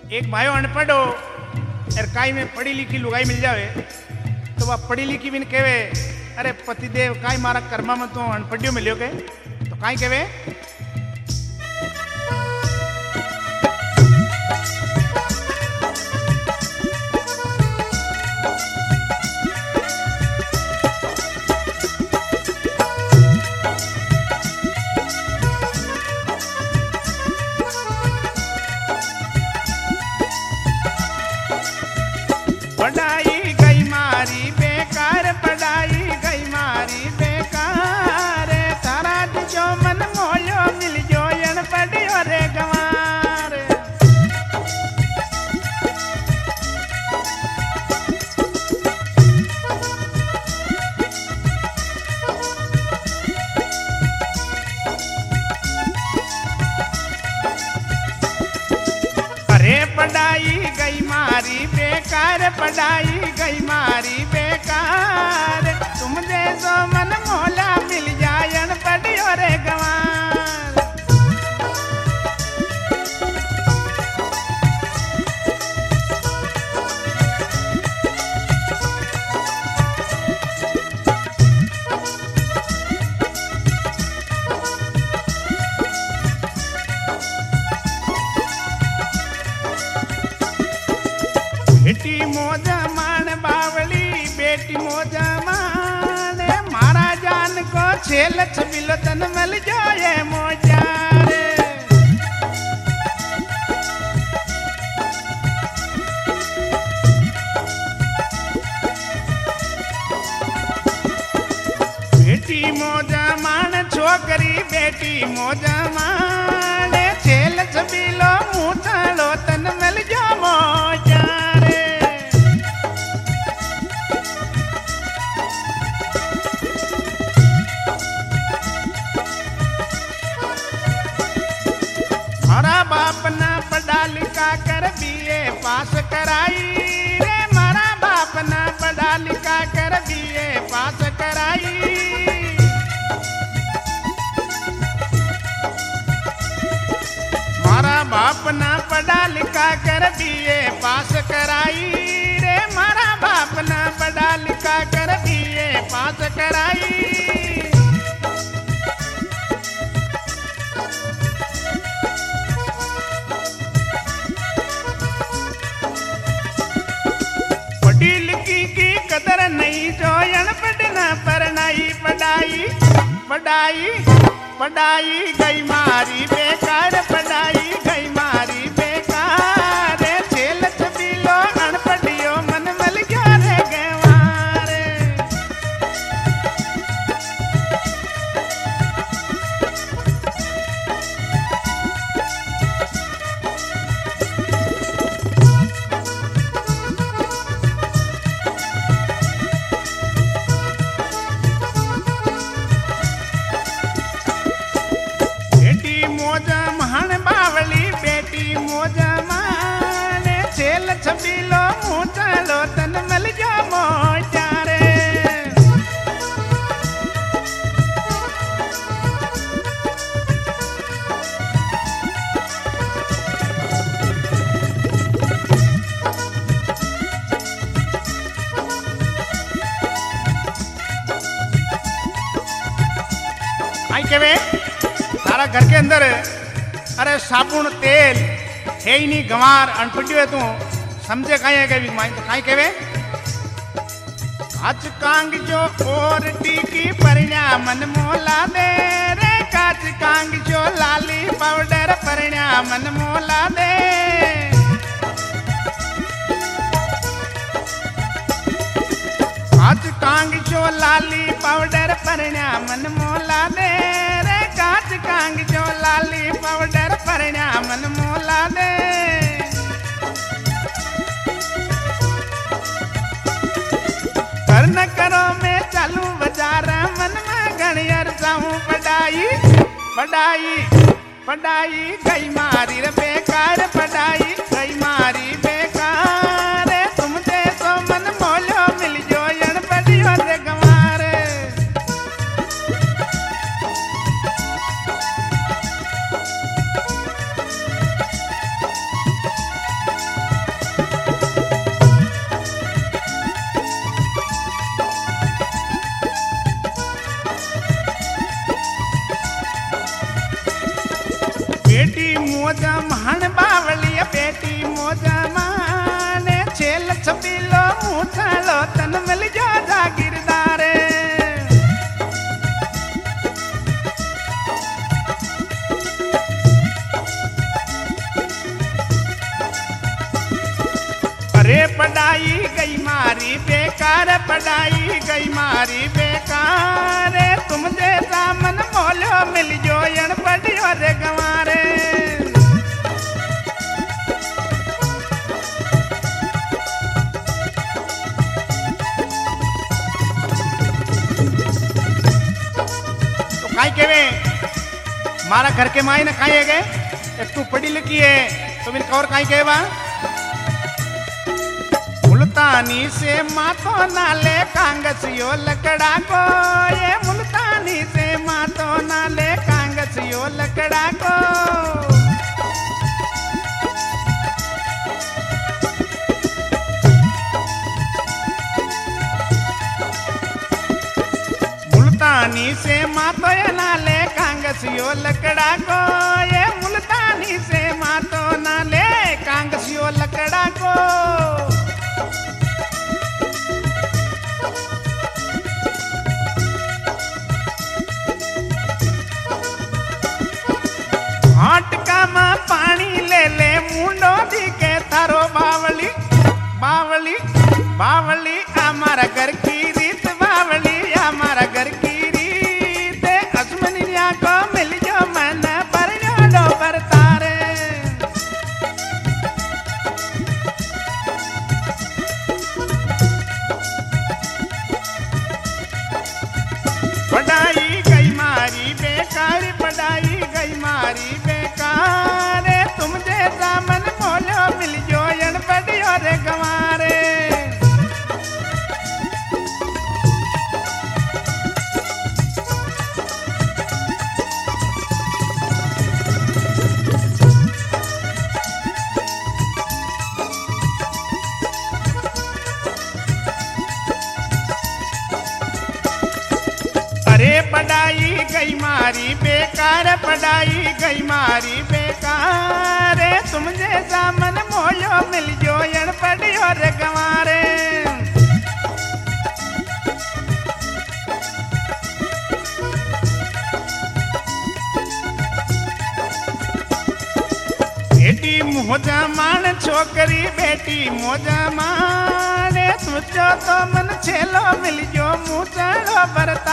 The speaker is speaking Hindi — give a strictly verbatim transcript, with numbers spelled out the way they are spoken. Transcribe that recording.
एक भाई अनपढ़ हो और काई में पढ़ी लिखी लुगाई मिल जावे तो वह पढ़ी लिखी भी कहे अरे पतिदेव काई मारा कर्मा में तो अनपढ़ियो मिलियो के तो काई कहे पढ़ाई गई मारी बेकार पढ़ाई गई मारी बेकार तारा जो मन मोयो मिल जो यन पढ़ियो रे गवार अरे पढ़ाई गई मारी बेकार पढ़ाई गई मारी बेकार तुम जैसो मन मोला मिल जायन पढ़ियो रे गवार बेटी मोजा मान बावली बेटी मोजा मान मारा जान को छेल छबिलो तन मिल जाए मोजा रे बेटी मोजा मान छोकरी बेटी मोजा मान छेल छबिलो मुठालो तन मिल जा मोजा मारा बाप ना पढ़ा लिखा कर बीए पास कराई रे मारा बाप ना पढ़ा लिखा कर बीए पास कराई मारा बाप ना पढ़ा लिखा कर बीए पास कराई रे मारा बाप ना पढ़ा लिखा कर बीए पास कराई कदर नहीं जो पढ़ना पढ़नाई पढ़ाई पढ़ाई पढ़ाई गई मारी बेकार पढ़ाई गई मारी बेकार छेल छबिलो अनपढ़ियो मन मिल गया रे गवार छबिलो मुठालो तन मिल जा मोजा रे आई केवे तारा घर के अंदर अरे साबुन तेल है ही नहीं गंवार अनपढ़ियो है तू समझे काई है के माई तो काई केवे काच कांग जो और टीकी परिण्या मन मोला दे रे काच कांग जो लाली पाउडर परिण्या मन मोला दे काच कांग जो लाली पाउडर परिण्या मन मोला दे रे काच कांग जो लाली पाउडर परिण्या मन मोला दे न करो मैं चालू बाजार मन में गणियर जाऊं पढ़ाई पढ़ाई पढ़ाई गई मारी रे बेकार पढ़ाई गई मारी बेकार तुम जैसो मन मोलो मिल जो यन पढ़ियो रे गंवार हण बावली बेटी मोजा माने छेल छबीलो मुठालो तन मिल जो जागीरदारे अरे पढ़ाई गई मारी बेकार पढ़ाई गई मारी बेकार तुम जैसा मन मोलो मिल जो यण पढ़ियो रे गंवारे काई केवे मारा घर के माई ने खाए गए एक तू पढ़ी लिखी है तो मिल और काई केवा मुल्तानी से मातो नाले कांगसियो लकड़ा को ये मुल्तानी से मातो नाले कांगसियो लकड़ा को मुल्तानी से मातो ये नाले कांगसियो लकड़ा को ये मुल्तानी से मातो नाले कांगसियो लकड़ा को हाटका में पानी ले ले मुंडो दी के थारो बावली बावली बावली हमारा घर की रीत बावली हमारा घर की रीत अजमनिया को मिल जो मन पर जो पर तारे पढ़ाई गई मारी बेकार पढ़ाई गई मारी बेकार तुम जैसा मन मोलो मिल जो यण पढ़ियो रे गंवारे अरे पढ़ाई गई मारी बेकार पढ़ाई गई मारी बेकार तुम जैसा मन मोलो मिल जो यण पढ़ियो रे गंवारे बेटी मोजा मान छोकरी बेटी मोजा मान तुझो तो मन छेलो मिल जो मुचाड़ो बरता